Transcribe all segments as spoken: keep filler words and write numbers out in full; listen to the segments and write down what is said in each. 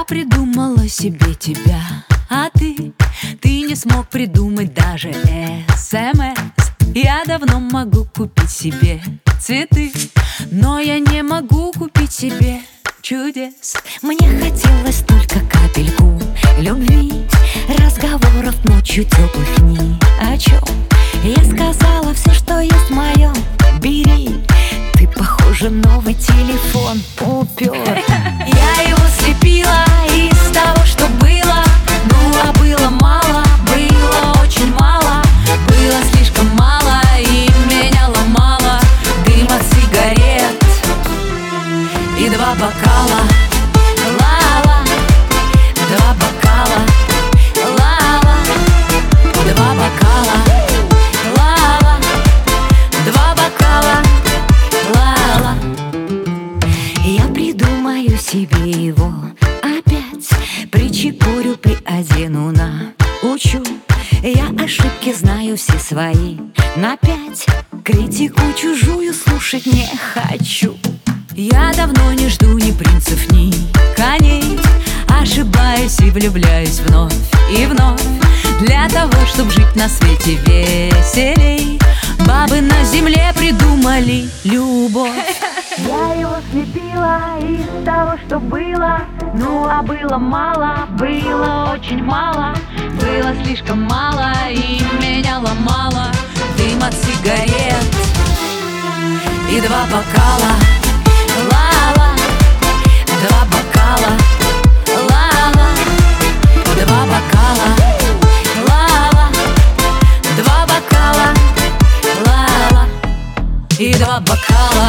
Я придумала себе тебя, а ты, ты не смог придумать даже эс эм эс. Я давно могу купить себе цветы, но я не могу купить себе чудес. Мне хотелось только капельку любви, разговоров ночью теплых ни о чем. Я сказала все, что есть в моем. Бери, ты, похоже, новый телефон упер. Я его слепила из того, что было. Ну, а было мало, было очень мало. Было слишком мало и меня ломало. Дым от сигарет и два бокала. Ла-ла, два бокала. Ла-ла, два бокала. Ла-ла, два бокала. Ла-ла. Я придумаю себе его опять, причепурю, приодену, научу. Я ошибки знаю все свои на пять, критику чужую слушать не хочу. Я давно не жду ни принцев, ни коней. Ошибаюсь и влюбляюсь вновь и вновь. Для того, чтобы жить на свете веселей, бабы на земле придумали любовь. Я его слепила из того, что было. Ну, а было мало, было очень мало. Было слишком мало и меня ломало. Дым от сигарет и два бокала. Ла-ла, два бокала. Ла-ла, два бокала. Ла-ла, два бокала. Ла-ла, и два бокала.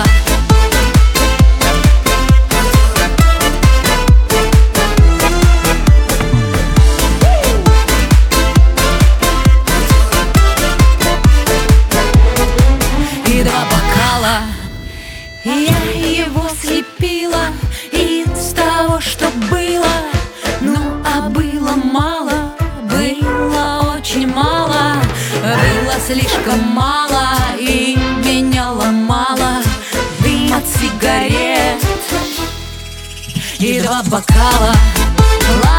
И два бокала. Я его слепила из того, что было. Ну, а было мало, было очень мало. Было слишком мало и меня ломало. Дым от сигарет и два бокала.